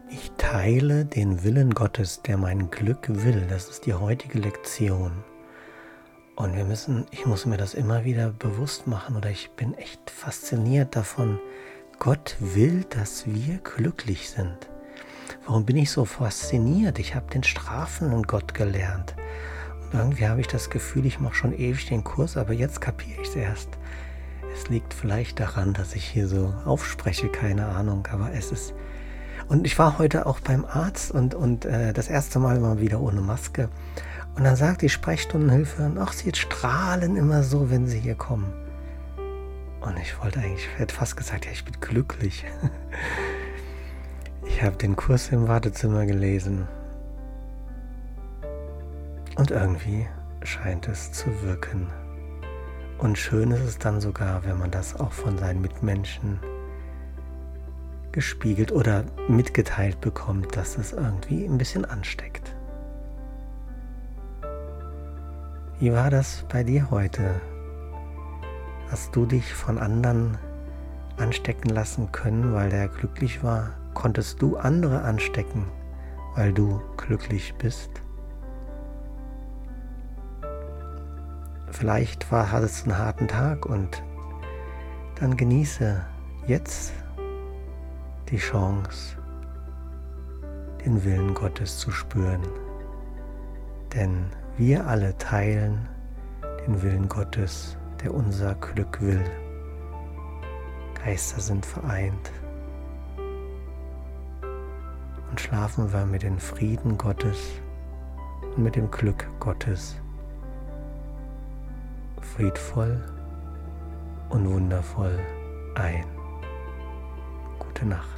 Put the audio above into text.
Ich teile den Willen Gottes, der mein Glück will. Das ist die heutige Lektion. Und ich muss mir das immer wieder bewusst machen, oder ich bin echt fasziniert davon. Gott will, dass wir glücklich sind. Warum bin ich so fasziniert? Ich habe den strafenden Gott gelernt. Und irgendwie habe ich das Gefühl, ich mache schon ewig den Kurs, aber jetzt kapiere ich es erst. Es liegt vielleicht daran, dass ich hier so aufspreche, keine Ahnung, aber es ist... Und ich war heute auch beim Arzt und das erste Mal mal wieder ohne Maske. Und dann sagt die Sprechstundenhilfe, ach, Sie strahlen immer so, wenn Sie hier kommen. Und ich hätte fast gesagt, ja, ich bin glücklich. Ich habe den Kurs im Wartezimmer gelesen. Und irgendwie scheint es zu wirken. Und schön ist es dann sogar, wenn man das auch von seinen Mitmenschen gespiegelt oder mitgeteilt bekommt, dass es irgendwie ein bisschen ansteckt. Wie war das bei dir heute? Hast du dich von anderen anstecken lassen können, weil der glücklich war? Konntest du andere anstecken, weil du glücklich bist? Vielleicht hattest du einen harten Tag und dann genieße jetzt die Chance, den Willen Gottes zu spüren. Denn wir alle teilen den Willen Gottes, der unser Glück will. Geister sind vereint. Und schlafen wir mit dem Frieden Gottes und mit dem Glück Gottes friedvoll und wundervoll ein. Gute Nacht.